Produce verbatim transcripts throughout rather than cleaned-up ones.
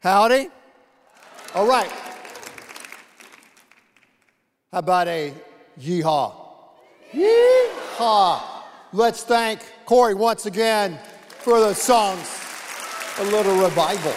Howdy. All right. How about a yeehaw? Yeehaw. Let's thank Corey once again for those songs. A little revival.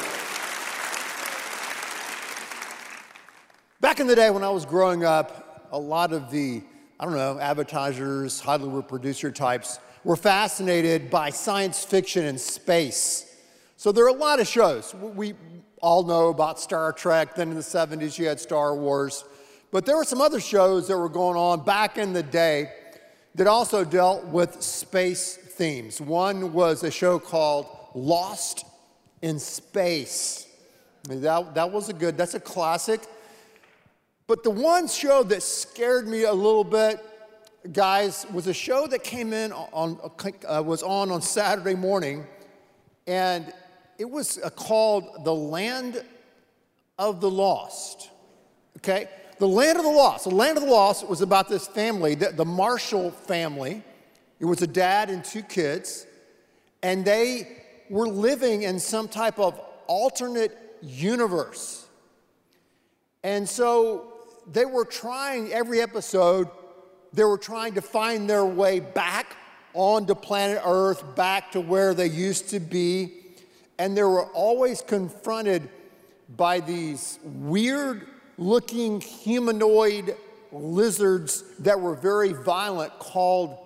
Back in the day when I was growing up, a lot of the, I don't know, advertisers, Hollywood producer types were fascinated by science fiction and space. So there are a lot of shows. We all know about Star Trek. Then in the seventies, you had Star Wars. But there were some other shows that were going on back in the day that also dealt with space themes. One was a show called Lost in Space. I mean, that, that was a good, that's a classic. But the one show that scared me a little bit, guys, was a show that came in on, uh, was on on Saturday morning, and it was uh, called The Land of the Lost, okay? The Land of the Lost. The Land of the Lost was about this family, the, the Marshall family. It was a dad and two kids, and they were living in some type of alternate universe. And so they were trying, every episode, they were trying to find their way back onto planet Earth, back to where they used to be. And they were always confronted by these weird-looking humanoid lizards that were very violent called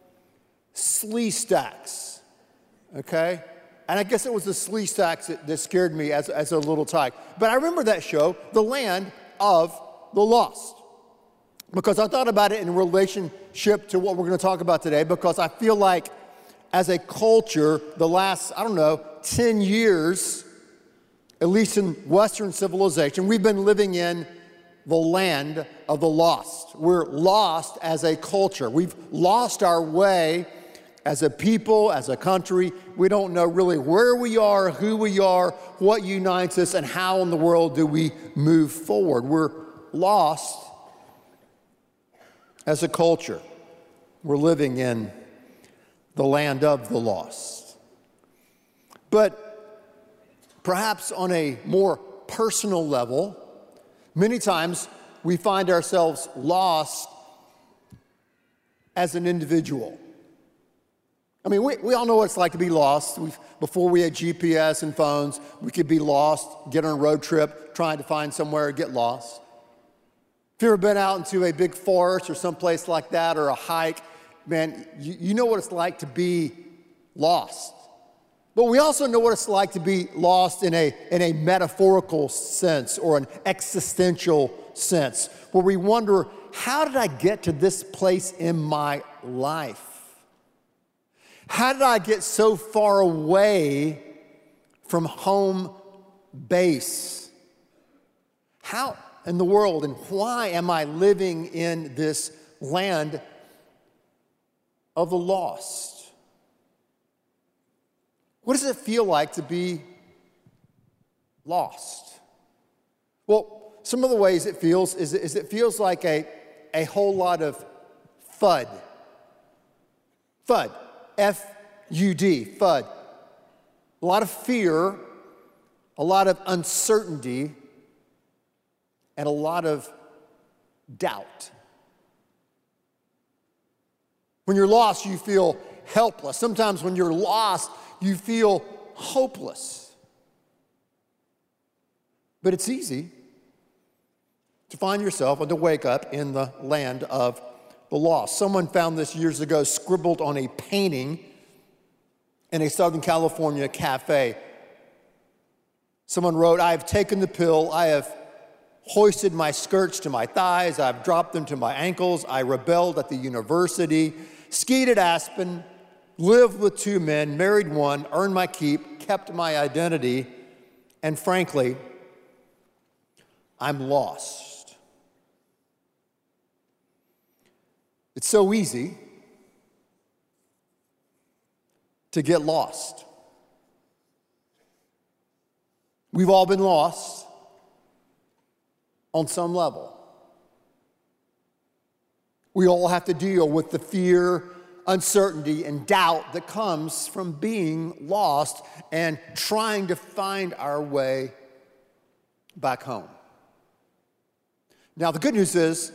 Sleestaks, okay? And I guess it was the Sleestaks that, that scared me as, as a little child. But I remember that show, The Land of the Lost, because I thought about it in relationship to what we're going to talk about today, because I feel like as a culture, the last, I don't know, ten years, at least in Western civilization, we've been living in the land of the lost. We're lost as a culture. We've lost our way as a people, as a country. We don't know really where we are, who we are, what unites us, and how in the world do we move forward. We're lost as a culture. We're living in the land of the lost. But perhaps on a more personal level, many times we find ourselves lost as an individual. I mean, we, we all know what it's like to be lost. We've, before we had G P S and phones, we could be lost, get on a road trip, trying to find somewhere, get lost. If you've ever been out into a big forest or someplace like that, or a hike, man, you, you know what it's like to be lost. But we also know what it's like to be lost in a, in a metaphorical sense or an existential sense, where we wonder, how did I get to this place in my life? How did I get so far away from home base? How in the world and why am I living in this land of the lost? What does it feel like to be lost? Well, some of the ways it feels is, is it feels like a, a whole lot of FUD. FUD. F U D. FUD. A lot of fear, a lot of uncertainty, and a lot of doubt. When you're lost, you feel helpless. Sometimes when you're lost, you feel hopeless. But it's easy to find yourself and to wake up in the land of the lost. Someone found this years ago, scribbled on a painting in a Southern California cafe. Someone wrote, "I have taken the pill. I have hoisted my skirts to my thighs. I've dropped them to my ankles. I rebelled at the university, skied at Aspen, lived with two men, married one, earned my keep, kept my identity, and frankly, I'm lost." It's so easy to get lost. We've all been lost on some level. We all have to deal with the fear, uncertainty, and doubt that comes from being lost and trying to find our way back home. Now, the good news is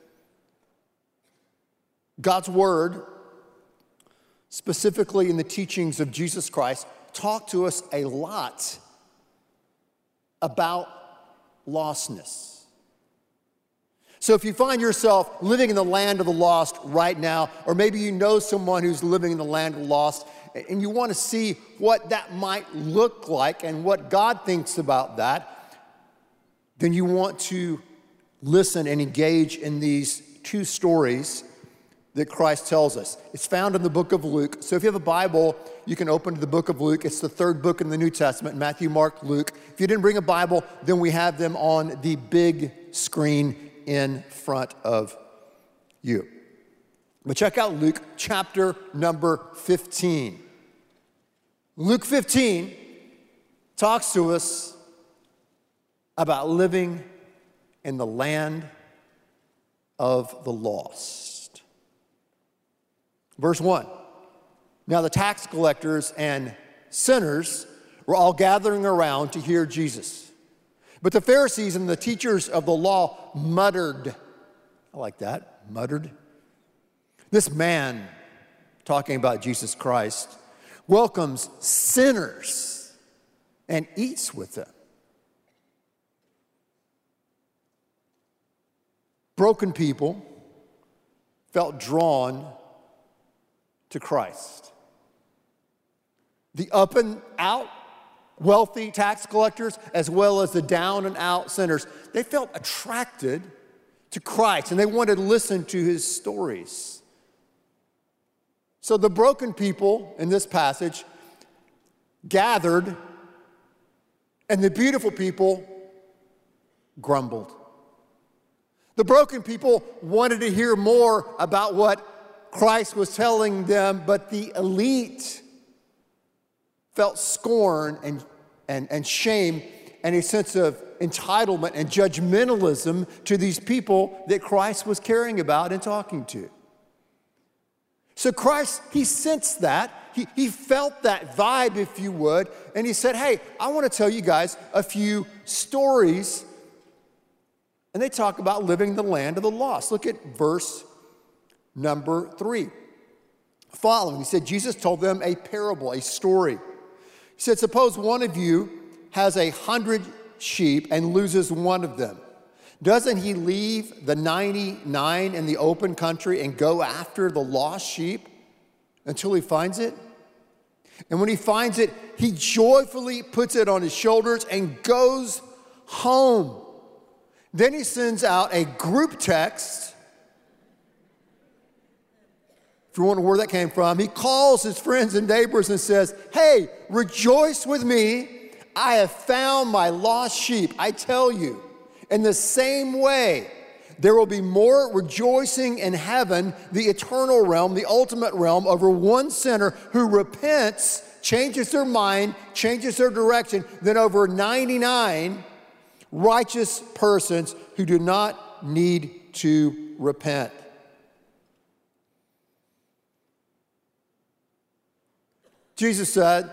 God's word, specifically in the teachings of Jesus Christ, talk to us a lot about lostness. So if you find yourself living in the land of the lost right now, or maybe you know someone who's living in the land of the lost, and you want to see what that might look like and what God thinks about that, then you want to listen and engage in these two stories that Christ tells us. It's found in the book of Luke. So if you have a Bible, you can open to the book of Luke. It's the third book in the New Testament, Matthew, Mark, Luke. If you didn't bring a Bible, then we have them on the big screen in front of you. But check out Luke chapter number fifteen. Luke fifteen talks to us about living in the land of the lost. Verse one, now the tax collectors and sinners were all gathering around to hear Jesus. But the Pharisees and the teachers of the law muttered. I like that, muttered. This man, talking about Jesus Christ, welcomes sinners and eats with them. Broken people felt drawn to Christ. The up and out wealthy tax collectors, as well as the down and out sinners, they felt attracted to Christ and they wanted to listen to his stories. So the broken people in this passage gathered, and the beautiful people grumbled. The broken people wanted to hear more about what Christ was telling them, but the elite felt scorn and, and, and shame and a sense of entitlement and judgmentalism to these people that Christ was caring about and talking to. So Christ, he sensed that. He, he felt that vibe, if you would, and he said, hey, I want to tell you guys a few stories. And they talk about living in the land of the lost. Look at verse number three. Following, he said, Jesus told them a parable, a story. He said, suppose one of you has a hundred sheep and loses one of them. Doesn't he leave the ninety-nine in the open country and go after the lost sheep until he finds it? And when he finds it, he joyfully puts it on his shoulders and goes home. Then he sends out a group text. If you wonder where that came from, he calls his friends and neighbors and says, hey, rejoice with me. I have found my lost sheep. I tell you, in the same way, there will be more rejoicing in heaven, the eternal realm, the ultimate realm, over one sinner who repents, changes their mind, changes their direction, than over ninety-nine righteous persons who do not need to repent. Jesus said,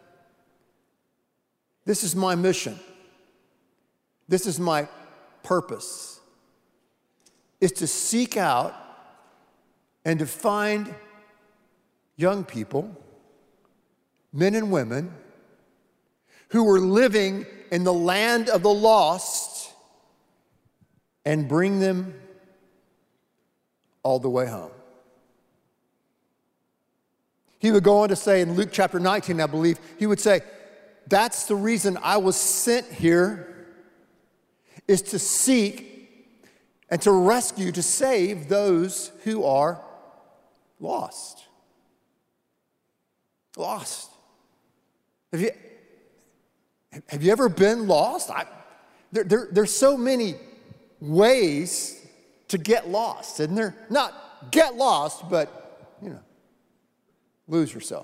this is my mission. This is my purpose, is to seek out and to find young people, men and women, who were living in the land of the lost and bring them all the way home. He would go on to say in Luke chapter nineteen, I believe, he would say, that's the reason I was sent here, is to seek and to rescue, to save those who are lost. Lost. Have you, have you ever been lost? I, there, there, there's so many ways to get lost, isn't there? Not get lost, but, you know, lose yourself.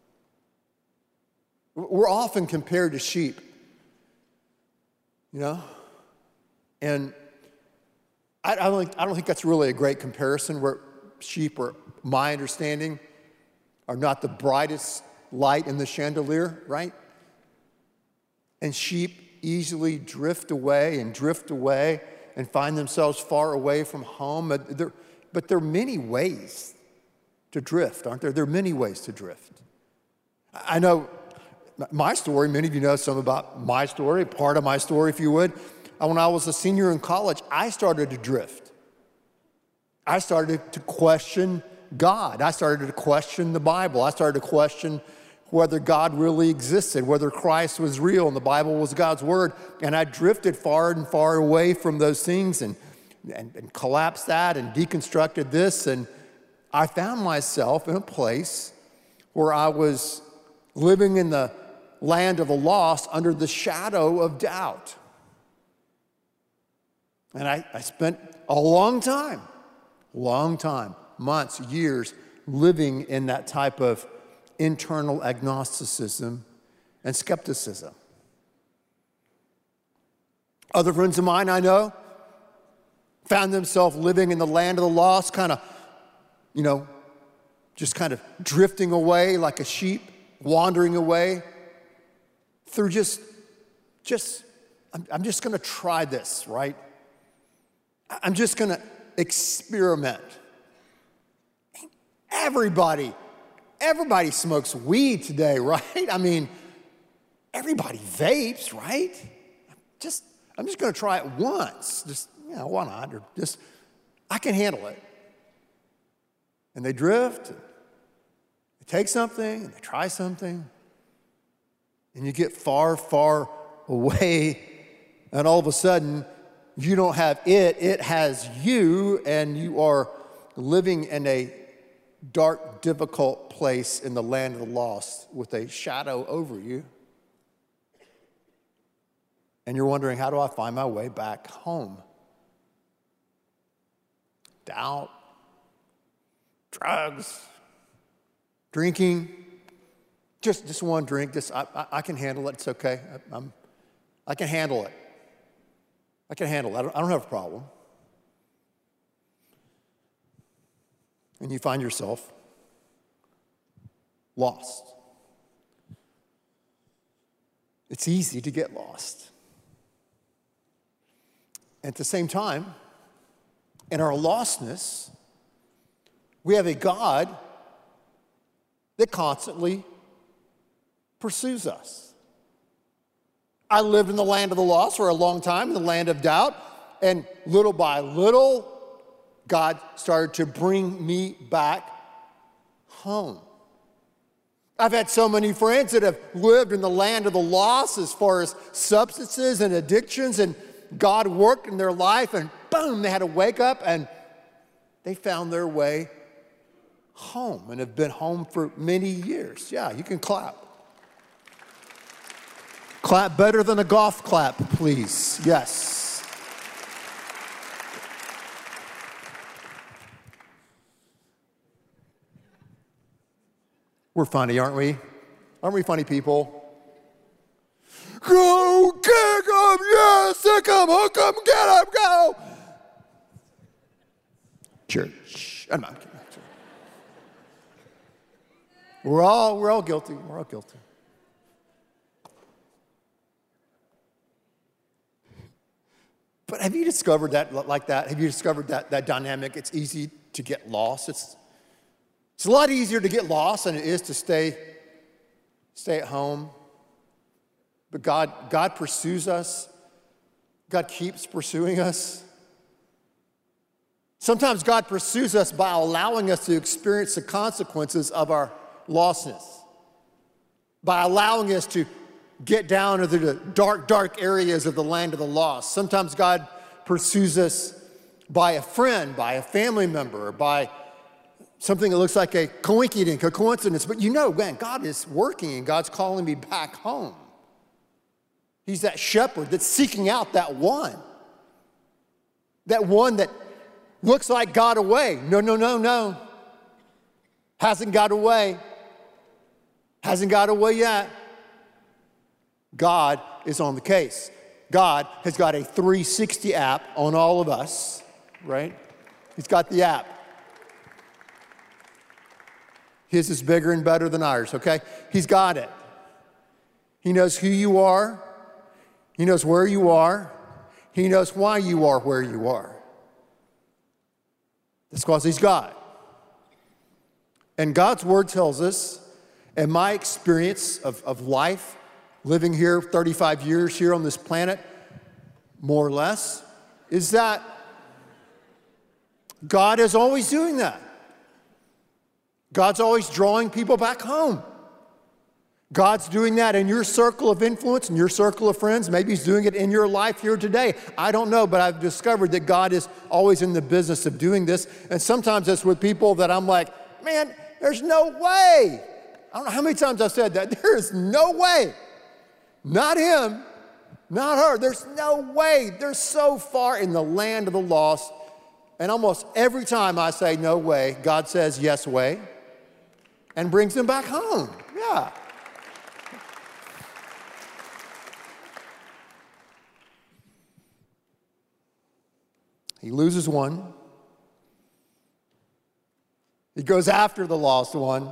We're often compared to sheep, you know? And I, I, don't think, I don't think that's really a great comparison, where sheep are, my understanding, are not the brightest light in the chandelier, right? And sheep easily drift away and drift away and find themselves far away from home. But there, but there are many ways to drift, aren't there? There are many ways to drift. I know my story, many of you know some about my story, part of my story, if you would. When I was a senior in college, I started to drift. I started to question God. I started to question the Bible. I started to question whether God really existed, whether Christ was real and the Bible was God's word. And I drifted far and far away from those things and, and, and collapsed that and deconstructed this. And I found myself in a place where I was living in the land of the lost under the shadow of doubt. And I, I spent a long time, long time, months, years, living in that type of internal agnosticism and skepticism. Other friends of mine I know found themselves living in the land of the lost, kind of, you know, just kind of drifting away like a sheep, wandering away through just, just, I'm, I'm just gonna try this, right? I'm just gonna experiment. Everybody, everybody smokes weed today, right? I mean, everybody vapes, right? Just, I'm just gonna try it once. Just, you know, why not? Or just, I can handle it. And they drift, and they take something, and they try something, and you get far, far away, and all of a sudden, you don't have it, it has you, and you are living in a dark, difficult place in the land of the lost with a shadow over you. And you're wondering, how do I find my way back home? Doubt, drugs, drinking, just, just one drink, just, I, I, I can handle it, it's okay. I, I'm, I can handle it. I can handle it, I don't, I don't have a problem. And you find yourself lost. It's easy to get lost. At the same time, in our lostness, we have a God that constantly pursues us. I lived in the land of the lost for a long time, in the land of doubt, and little by little, God started to bring me back home. I've had so many friends that have lived in the land of the lost as far as substances and addictions, and God worked in their life, and boom, they had to wake up and they found their way home and have been home for many years. Yeah, you can clap. Clap better than a golf clap, please. Yes. We're funny, aren't we? Aren't we funny people? Go, kick 'em, yeah, sick 'em, hook 'em, get 'em, go. Church. I'm not kidding. We're all, we're all guilty. We're all guilty. But have you discovered that like that? Have you discovered that, that dynamic? It's easy to get lost. It's, it's a lot easier to get lost than it is to stay, stay at home. But God, God pursues us. God keeps pursuing us. Sometimes God pursues us by allowing us to experience the consequences of our lostness, by allowing us to get down into the dark, dark areas of the land of the lost. Sometimes God pursues us by a friend, by a family member, by something that looks like a coincidence, a coincidence. But you know, man, God is working and God's calling me back home. He's that shepherd that's seeking out that one. That one that looks like got away. No, no, no, no. Hasn't got away. Hasn't got away yet. God is on the case. God has got a three sixty app on all of us, right? He's got the app. His is bigger and better than ours, okay? He's got it. He knows who you are. He knows where you are. He knows why you are where you are. That's because he's God. And God's word tells us, in my experience of, of life, living here thirty-five years here on this planet, more or less, is that God is always doing that. God's always drawing people back home. God's doing that in your circle of influence, in your circle of friends. Maybe he's doing it in your life here today. I don't know, but I've discovered that God is always in the business of doing this. And sometimes it's with people that I'm like, man, there's no way. I don't know how many times I've said that. There is no way. Not him, not her. There's no way. They're so far in the land of the lost. And almost every time I say no way, God says yes way and brings them back home. Yeah. He loses one. He goes after the lost one.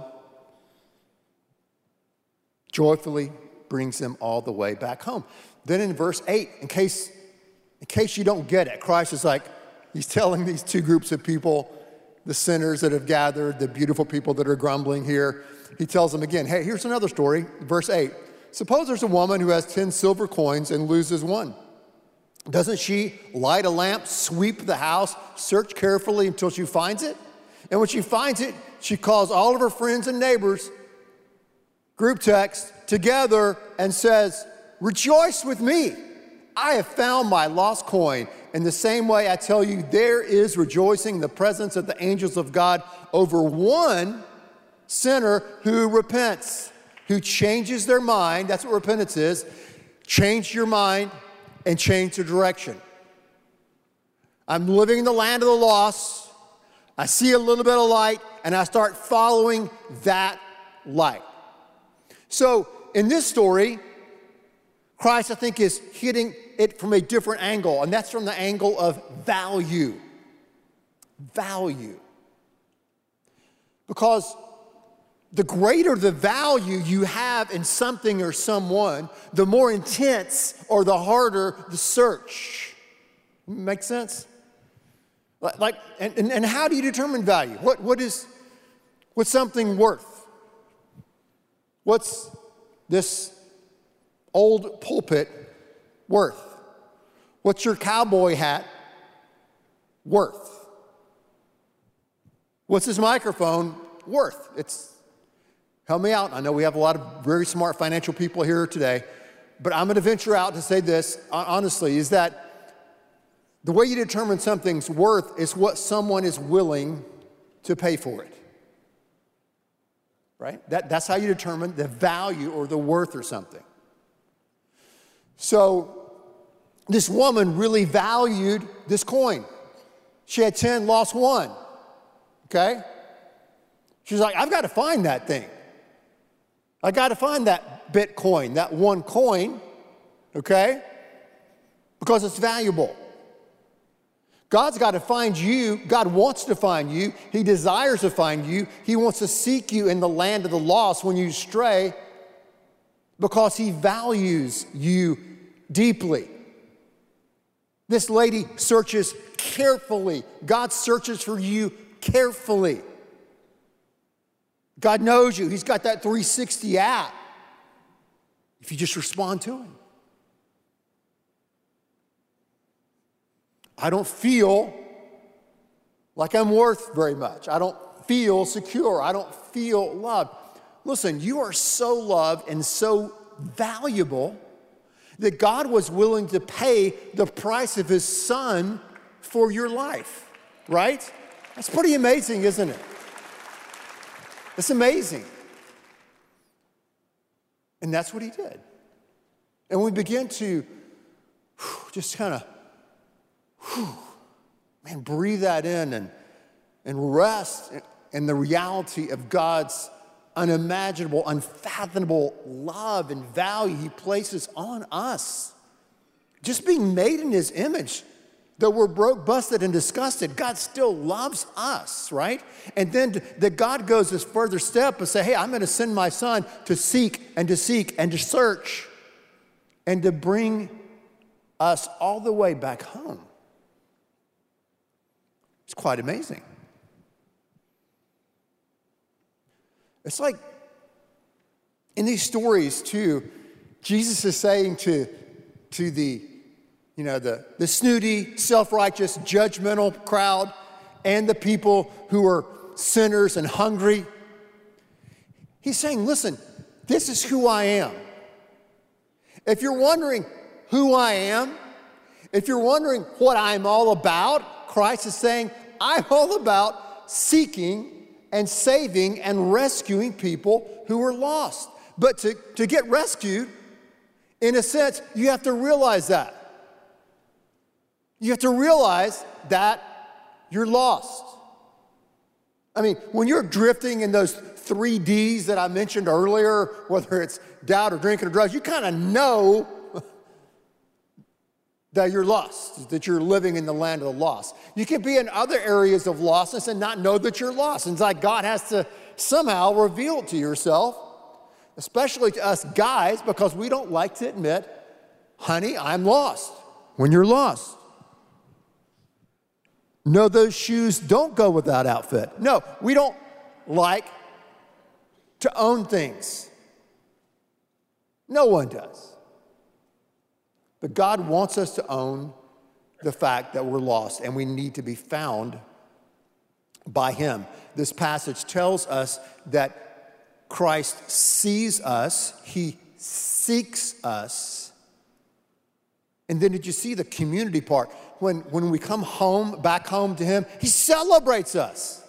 Joyfully brings them all the way back home. Then in verse eight, in case, in case you don't get it, Christ is like, he's telling these two groups of people, the sinners that have gathered, the beautiful people that are grumbling here. He tells them again, hey, here's another story. Verse eight, suppose there's a woman who has ten silver coins and loses one. Doesn't she light a lamp, sweep the house, search carefully until she finds it? And when she finds it, she calls all of her friends and neighbors, group text, together and says, rejoice with me. I have found my lost coin. In the same way, I tell you, there is rejoicing in the presence of the angels of God over one sinner who repents, who changes their mind. That's what repentance is. Change your mind and change the direction. I'm living in the land of the lost. I see a little bit of light, and I start following that light. So in this story, Christ, I think, is hitting it from a different angle, and that's from the angle of value. Value. Because the greater the value you have in something or someone, the more intense or the harder the search. Make sense? Like, and, and, and how do you determine value? What, what is, what's something worth? What's this old pulpit worth? What's your cowboy hat worth? What's this microphone worth? It's, help me out. I know we have a lot of very smart financial people here today, but I'm going to venture out to say this honestly, is that the way you determine something's worth is what someone is willing to pay for it. Right? That, that's how you determine the value or the worth or something. So this woman really valued this coin. She had ten, lost one. Okay? She's like, I've got to find that thing. I got to find that Bitcoin, that one coin, okay? Because it's valuable. God's got to find you. God wants to find you. He desires to find you. He wants to seek you in the land of the lost when you stray because he values you deeply. This lady searches carefully. God searches for you carefully. God knows you. He's got that three sixty app. If you just respond to him. I don't feel like I'm worth very much. I don't feel secure. I don't feel loved. Listen, you are so loved and so valuable that God was willing to pay the price of his son for your life, right? That's pretty amazing, isn't it? It's amazing. And that's what he did. And we begin to whew, just kind of, man, breathe that in and, and rest in the reality of God's unimaginable, unfathomable love and value he places on us. Just being made in his image. Though we're broke, busted, and disgusted, God still loves us, right? And then that God goes this further step and say, hey, I'm going to send my son to seek and to seek and to search and to bring us all the way back home. It's quite amazing. It's like in these stories too, Jesus is saying to, to the, you know, the, the snooty, self-righteous, judgmental crowd and the people who are sinners and hungry, he's saying, listen, this is who I am. If you're wondering who I am, if you're wondering what I'm all about, Christ is saying, I'm all about seeking and saving and rescuing people who are lost. But to, to get rescued, in a sense, you have to realize that. You have to realize that you're lost. I mean, when you're drifting in those three D's that I mentioned earlier, whether it's doubt or drinking or drugs, you kind of know that you're lost, that you're living in the land of the lost. You can be in other areas of lostness and not know that you're lost. And it's like God has to somehow reveal it to yourself, especially to us guys, because we don't like to admit, honey, I'm lost, when you're lost. No, those shoes don't go with that outfit. No, we don't like to own things. No one does. But God wants us to own the fact that we're lost and we need to be found by Him. This passage tells us that Christ sees us, He seeks us. And then did you see the community part? When, when we come home, back home to Him, He celebrates us.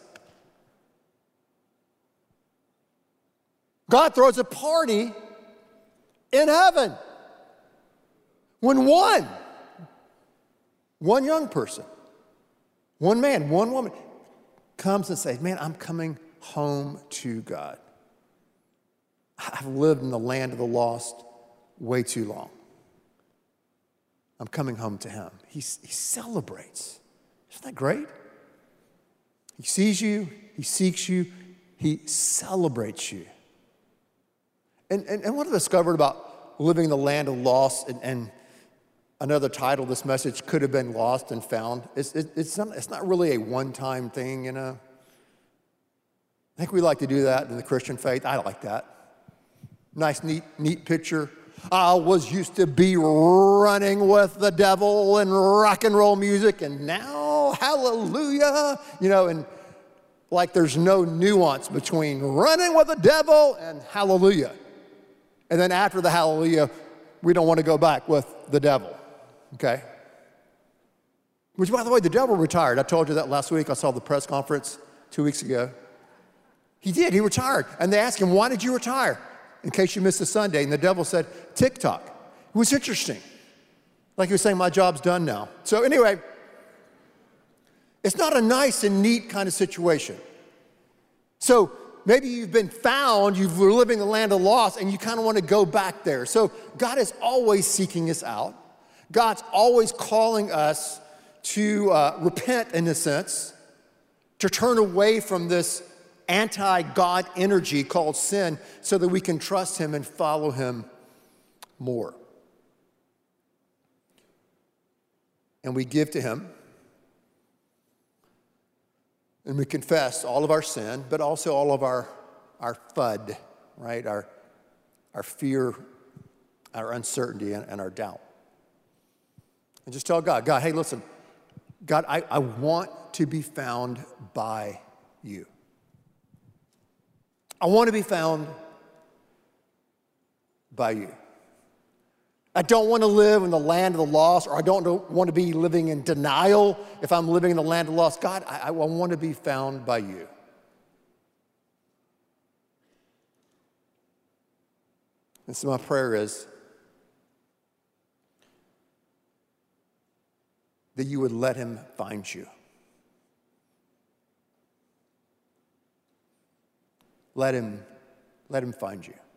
God throws a party in heaven. When one, one young person, one man, one woman comes and says, man, I'm coming home to God. I've lived in the land of the lost way too long. I'm coming home to Him. He, he celebrates. Isn't that great? He sees you, He seeks you, He celebrates you. And, and, and what I discovered about living in the land of lost, and, and another title of this message could have been Lost and Found. It's, it, it's, not, it's not really a one-time thing, you know. I think we like to do that in the Christian faith. I like that. Nice, neat, neat picture. I was used to be running with the devil and rock and roll music, and now, hallelujah, you know, and like there's no nuance between running with the devil and hallelujah. And then after the hallelujah, we don't want to go back with the devil, okay? Which, by the way, the devil retired. I told you that last week. I saw the press conference two weeks ago. He did. He retired. And they asked him, why did you retire? In case you missed a Sunday. And the devil said, TikTok. It was interesting. Like he was saying, my job's done now. So anyway, it's not a nice and neat kind of situation. So maybe you've been found, you've been living in the land of lost, and you kind of want to go back there. So God is always seeking us out. God's always calling us to uh, repent, in a sense, to turn away from this anti-God energy called sin so that we can trust Him and follow Him more. And we give to Him, and we confess all of our sin, but also all of our, our FUD, right? Our, our fear, our uncertainty, and, and our doubt. And just tell God, God, hey, listen, God, I, I want to be found by You. I want to be found by You. I don't want to live in the land of the lost, or I don't want to be living in denial if I'm living in the land of the lost. God, I, I want to be found by You. And so my prayer is that You would let Him find you. Let him, let him find you.